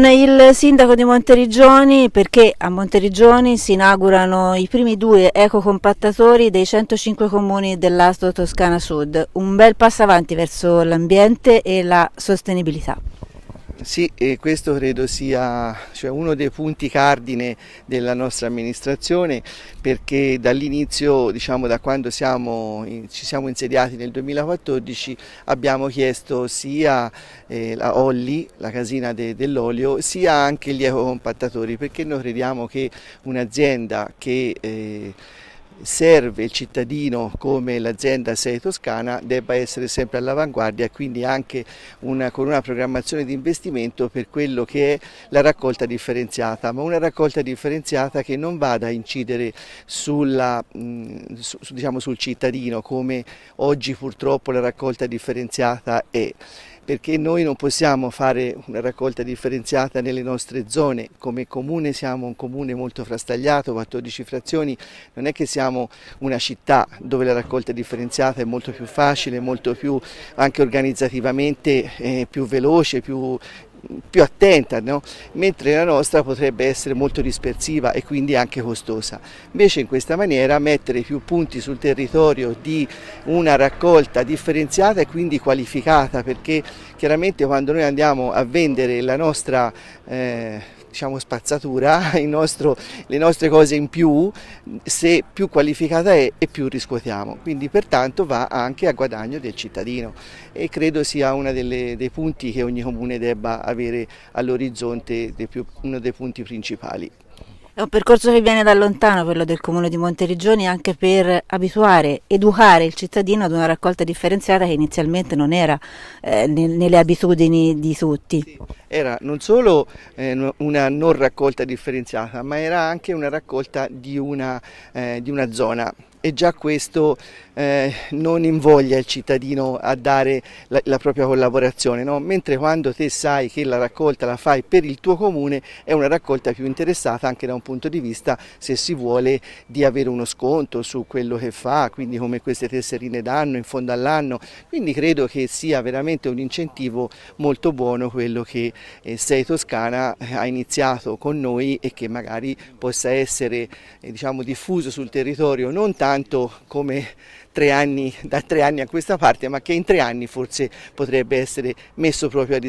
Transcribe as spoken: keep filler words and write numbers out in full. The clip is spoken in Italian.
il sindaco di Monteriggioni perché a Monteriggioni si inaugurano i primi due ecocompattatori dei centocinque comuni dell'A S D O Toscana Sud, un bel passo avanti verso l'ambiente e la sostenibilità. Sì, e questo credo sia cioè, uno dei punti cardine della nostra amministrazione, perché dall'inizio, diciamo da quando siamo, ci siamo insediati nel duemilaquattordici, abbiamo chiesto sia eh, la Olli, la casina de, dell'olio, sia anche gli ecocompattatori, perché noi crediamo che un'azienda che eh, serve il cittadino come l'azienda sei Toscana debba essere sempre all'avanguardia e quindi anche una, con una programmazione di investimento per quello che è la raccolta differenziata, ma una raccolta differenziata che non vada a incidere sulla, mh, su, diciamo, sul cittadino come oggi purtroppo la raccolta differenziata è. Perché noi non possiamo fare una raccolta differenziata nelle nostre zone, come comune siamo un comune molto frastagliato, quattordici frazioni, non è che siamo una città dove la raccolta differenziata è molto più facile, molto più anche organizzativamente eh, più veloce, più più attenta, no? Mentre la nostra potrebbe essere molto dispersiva e quindi anche costosa. Invece in questa maniera mettere più punti sul territorio di una raccolta differenziata e quindi qualificata, perché chiaramente quando noi andiamo a vendere la nostra eh, diciamo spazzatura, il nostro, le nostre cose in più, se più qualificata è e più riscuotiamo, quindi pertanto va anche a guadagno del cittadino e credo sia uno dei punti che ogni comune debba avere all'orizzonte, uno dei punti principali. È un percorso che viene da lontano quello del comune di Monteriggioni, anche per abituare, educare il cittadino ad una raccolta differenziata che inizialmente non era eh, nelle abitudini di tutti. Sì, era non solo eh, una non raccolta differenziata, ma era anche una raccolta di una, eh, di una zona. E già questo eh, non invoglia il cittadino a dare la, la propria collaborazione, no? Mentre quando te sai che la raccolta la fai per il tuo comune è una raccolta più interessata anche da un punto di vista, se si vuole, di avere uno sconto su quello che fa, quindi come queste tesserine d'anno in fondo all'anno, quindi credo che sia veramente un incentivo molto buono quello che eh, sei Toscana ha iniziato con noi e che magari possa essere eh, diciamo, diffuso sul territorio non tanto tanto come tre anni, da tre anni a questa parte, ma che in tre anni forse potrebbe essere messo proprio a disposizione.